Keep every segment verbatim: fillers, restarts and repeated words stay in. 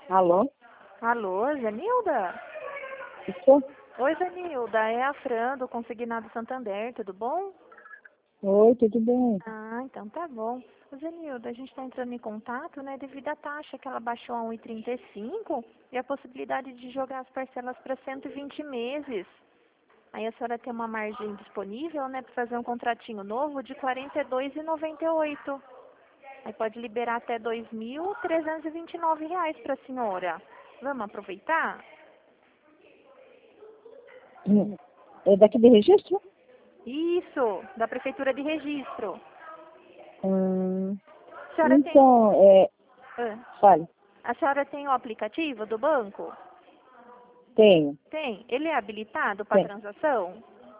Alô? Alô, Zenilda? Isso? Oi, Zenilda, é a Fran do Consignado Santander, tudo bom? Oi, tudo bem? Ah, então tá bom. Zenilda, a gente está entrando em contato, né, devido à taxa que ela baixou a um e trinta e cinco e a possibilidade de jogar as parcelas para cento e vinte meses. Aí a senhora tem uma margem disponível, né, para fazer um contratinho novo de quarenta e dois reais e noventa e oito centavos. Aí pode liberar até dois mil trezentos e vinte e nove reais para a senhora. Vamos aproveitar? Hum, É daqui de registro? Isso, da Prefeitura de Registro. Hum, A senhora tem, então, é, ah, fale, a senhora tem o aplicativo do banco? tenho, Tem. Ele é habilitado para tem. transação?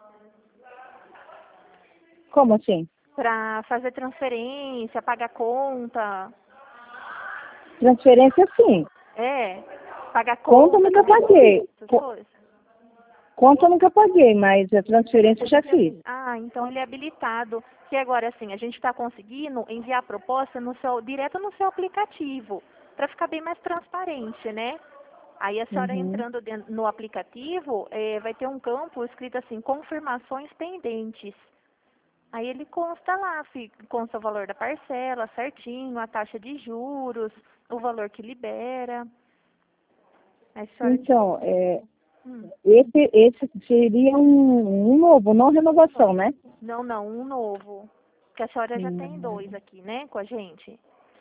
Como assim? Para fazer transferência, pagar conta? Transferência sim. É, pagar Conta eu conta, nunca carregamento, paguei. essas Co- coisas? Conta eu nunca paguei, mas a transferência eu já fiz. Ah, então ele é habilitado. Que agora, assim, a gente está conseguindo enviar a proposta no seu, direto no seu aplicativo, para ficar bem mais transparente, né? Aí a senhora Uhum. entrando dentro- no aplicativo, eh, vai ter um campo escrito assim, confirmações pendentes. Aí ele consta lá, fi- consta o valor da parcela certinho, a taxa de juros, o valor que libera. Aí a senhora... Então, é, Hum, esse, esse seria um, um novo, não renovação, né? não, não, um novo. Que a senhora já tem dois Hum, aqui, né, com a gente.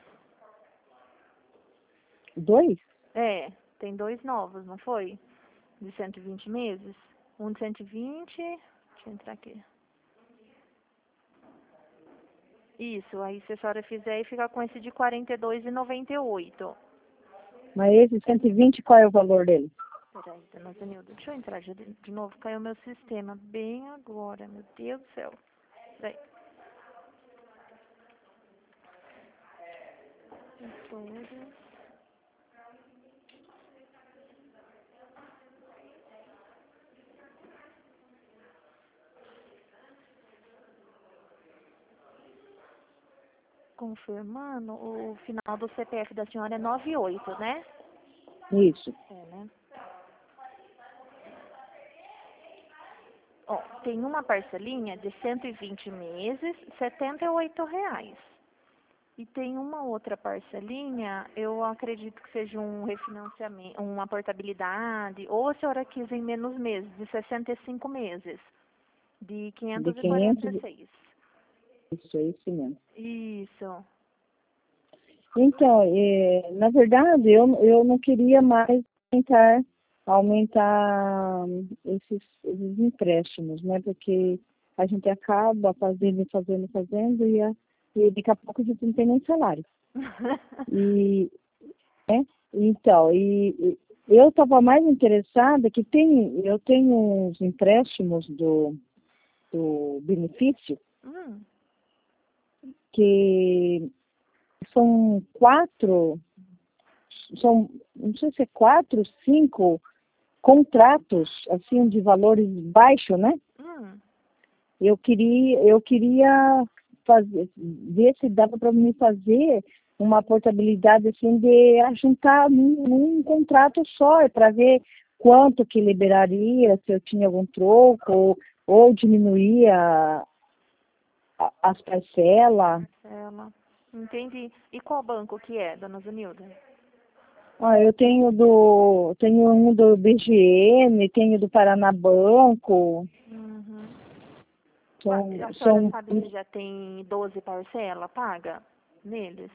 Dois? É, tem dois novos, não foi? De cento e vinte meses. Um de cento e vinte, deixa eu entrar aqui. Isso, aí se a senhora fizer, fica com esse de quarenta e dois reais e noventa e oito. Mas esse cento e vinte, qual é o valor dele? Peraí, dona Zenilda, deixa eu entrar de, de novo, caiu meu sistema bem agora, meu Deus do céu. Peraí. Confirmando, o final do C P F da senhora é noventa e oito, né? Isso. É, né? Ó, tem uma parcelinha de cento e vinte meses, setenta e oito reais. E tem uma outra parcelinha, eu acredito que seja um refinanciamento, uma portabilidade, ou a senhora quis em menos meses, de sessenta e cinco meses, de De quinhentos e quarenta quinhentos, e seis. isso aí, sim mesmo. Isso. Então, é, na verdade, eu, eu não queria mais tentar aumentar esses, esses empréstimos, né? Porque a gente acaba fazendo, fazendo, fazendo e, a, e daqui a pouco a gente não tem nem salário. E, né? Então, e, e eu estava mais interessada que tem, eu tenho uns empréstimos do, do benefício Hum, que são quatro, são, não sei se é quatro, cinco contratos, assim, de valores baixos, né? hum. Eu queria, eu queria fazer, ver se dava para me fazer uma portabilidade, assim, de ajuntar num, num contrato só, para ver quanto que liberaria, se eu tinha algum troco, ou, ou diminuía a- as parcelas. Ela. Entendi. E qual banco que é, dona Zunilda? Ah, eu tenho do, tenho um do B G N, tenho do Paraná Banco, Uhum. são, A senhora são, sabe se já tem doze parcelas paga neles?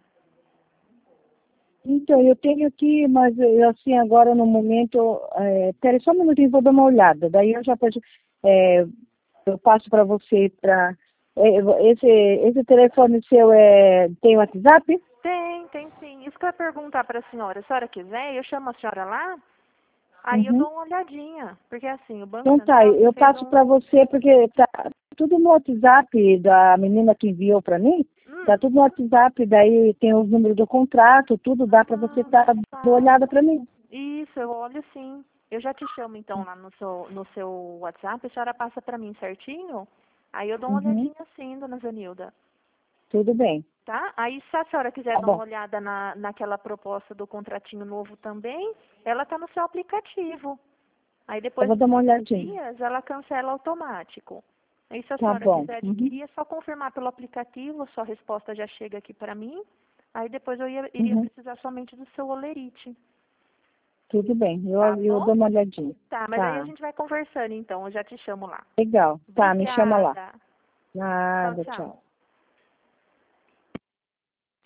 então eu tenho aqui, mas eu, assim, agora no momento, é, pera só um minutinho, vou dar uma olhada, daí eu já posso, é, eu passo para você, para, esse, esse telefone seu é, tem WhatsApp? Tem, tem sim. Isso que eu ia perguntar para a senhora. Se a senhora quiser, eu chamo a senhora lá, aí eu Uhum. dou uma olhadinha. Porque assim, o Banco Então tá, Central eu fez passo para um... você, porque tá tudo no WhatsApp da menina que enviou para mim, tá Hum, tudo no WhatsApp, daí tem os números do contrato, tudo dá para você ah, estar dando uma tá. olhada para mim. Isso, eu olho sim. Eu já te chamo então lá no seu, no seu WhatsApp, a senhora passa para mim certinho, aí eu dou uma Uhum. olhadinha sim, dona Zanilda. Tudo bem. Tá? Aí, se a senhora quiser Tá dar bom. uma olhada na, naquela proposta do contratinho novo também, ela está no seu aplicativo. Aí, Eu depois vou de dar uma trinta olhadinha. dias, ela cancela automático. Aí, se a Tá senhora bom. quiser Uhum. adquirir, é só confirmar pelo aplicativo, sua resposta já chega aqui para mim. Aí, depois eu ia, iria Uhum. precisar somente do seu olerite. Tudo bem. Eu, Tá eu bom? dou uma olhadinha. Tá, mas aí a Tá. gente vai conversando, então. Eu já te chamo lá. Legal. Tá, me chama lá. Obrigada. Tchau, Nada, tchau. tchau.